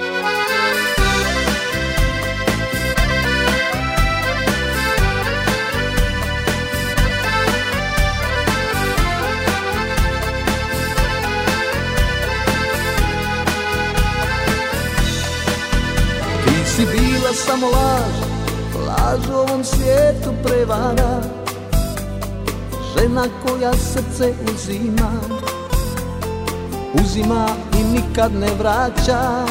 Si bila samo laž, laž u ovom svijetu prevara, žena koja srce uzima, uzima i nikad ne vraća.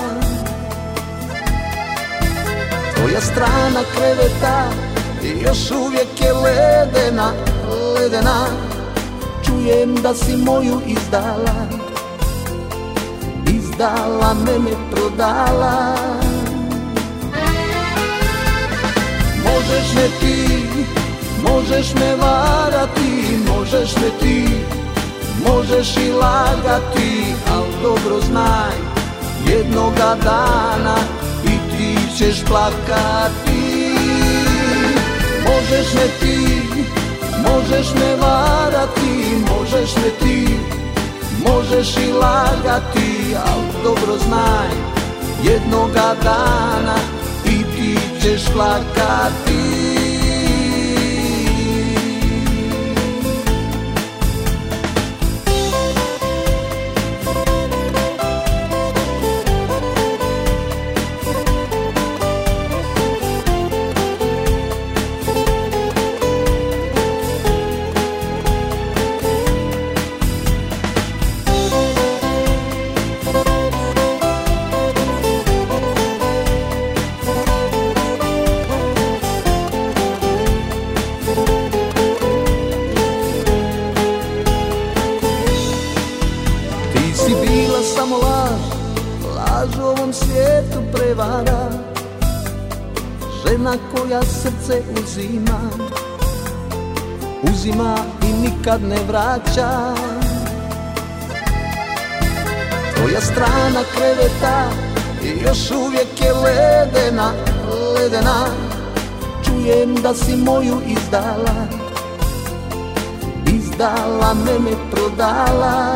Tvoja strana kreveta još uvijek je ledena, ledena. Čujem da si moju izdala, izdala, mene prodala. Možeš me ti, možeš me varati, možeš me ti, možeš i lagati, al dobro znaj, jednoga dana i ti ćeš plakati. Možeš me ti, možeš me varati, možeš me ti, možeš i lagati, al dobro znaj, jednoga dana i ti ćeš plakati. Si bila samo laž, laž u ovom svijetu prevara, žena koja srce uzima, uzima i nikad ne vraća. Tvoja strana kreveta još uvijek je ledena, ledena. Čujem da si moju izdala, izdala, mene prodala.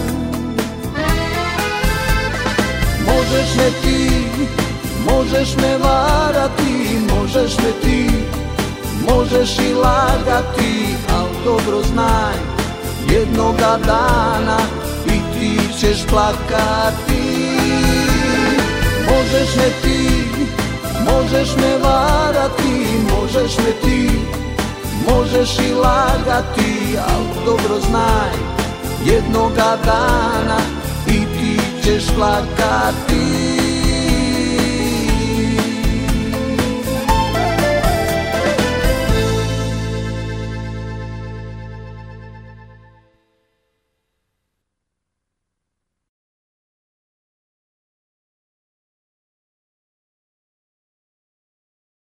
Možeš me ti, možeš me varati, možeš me ti, možeš i lagati, al dobro znaj, jednoga dana i ti ćeš plakati. Možeš me ti, možeš me varati, možeš me ti, možeš i lagati, al dobro znaj, jednoga dana i ti ćeš plakati.